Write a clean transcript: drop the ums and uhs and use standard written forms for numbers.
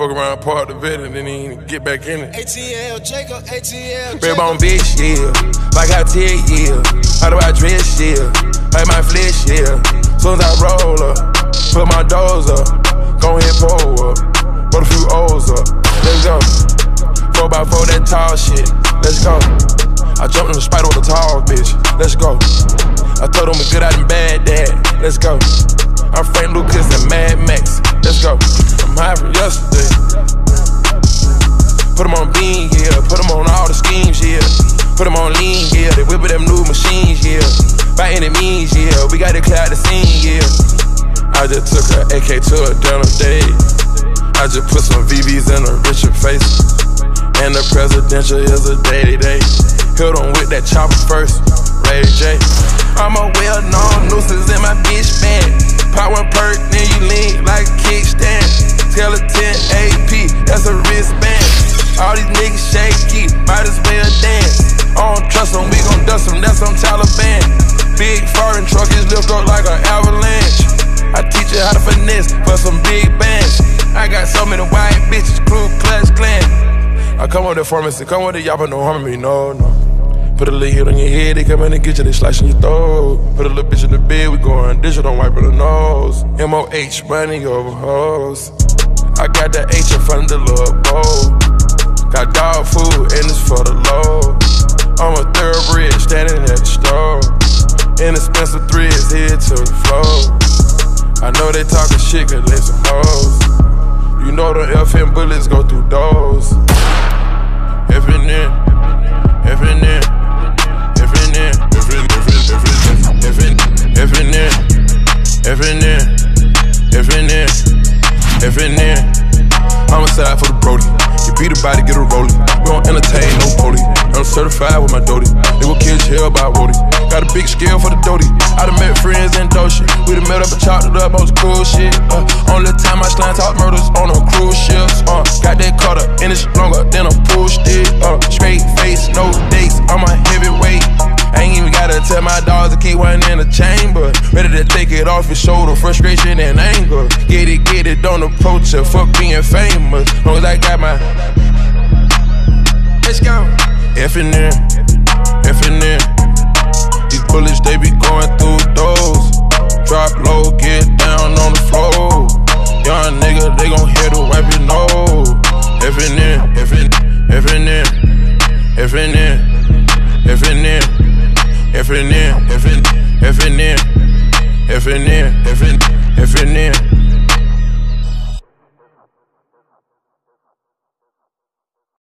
Fuck around, park the vet, and then he ain't get back in it. ATL, Jacob, ATL, Red bone bitch, yeah. Like I tell, yeah. How do I dress, yeah. Like my flesh, yeah. Soon as I roll up, put my doors up. Go ahead, pull up. Put a few O's up. Let's go. 4x4, that tall shit. Let's go. I jumped in the spider with a tall bitch. Let's go. I told him a good out and bad dad. Let's go. I'm Frank Lucas and Mad Max. Let's go. I'm high from yesterday. Put them on bean, yeah. Put them on all the schemes, yeah. Put them on lean, yeah. They whipping them new machines, yeah. By any means, yeah. We got to clear out the scene, yeah. I just took her AK to a dinner date. I just put some VVs in a Richard face. And the presidential is a day-to-day. Hit on with that chopper first, Ray J. I'm a well-known nuisance in my bitch band. Pop one perk, then you lean like a kickstand. Tell a 10 AP, that's a wristband. All these niggas shaky, might as well dance. I don't trust them, we gon' dust them, that's some Taliban. Big foreign truck is lift up like an avalanche. I teach you how to finesse for some big bands. I got so many white bitches, Ku Klux Klan. I come with the pharmacy, come with the yapper, no harm me, no. Put a little hit on your head, they come in and get you, they slicing your throat. Put a little bitch in the bed, we going digital, don't wipe her the nose. MOH, money over hoes. I got the H in front of the little bowl. Got dog food, and it's for the low. I'm a thoroughbred, standing at the store. Inexpensive threads, head to the floor. I know they talking shit, cause they some hoes. You know the FN bullets go through doors. FNN, FNN, FNN, FNN, FNN, FNN, FNN, FNN. Homicide for the Brody. You beat a body, get a rollie. We don't entertain no poli. I'm certified with my Doty. They will kill hell by Wody. Got a big scale for the Doty. I done met friends in Doshi. We done met up and chopped it up on some cool shit. Only time I slime talk murders on a cruise ships. Got that cutter and it's longer than a pool stick. Straight face, no dates. I'm a heavyweight. I ain't even gotta tell my dogs to keep one in the chamber. Ready to take it off his shoulder, frustration and anger. Get it, don't approach it, fuck being famous. Long as I got my... Let's go. FNN, FNN. These bullets, they be going through doors. Drop low, get down on the floor. Young nigga, they gon' hit to wipe your nose. FNN, FNN, FNN, FNN, FNN. FNN, FNN, FNN, FNN, FNN, FNN.